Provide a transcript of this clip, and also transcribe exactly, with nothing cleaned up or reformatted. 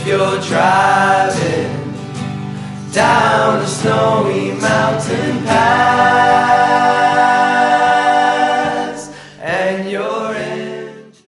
if you're driving down a snowy mountain path.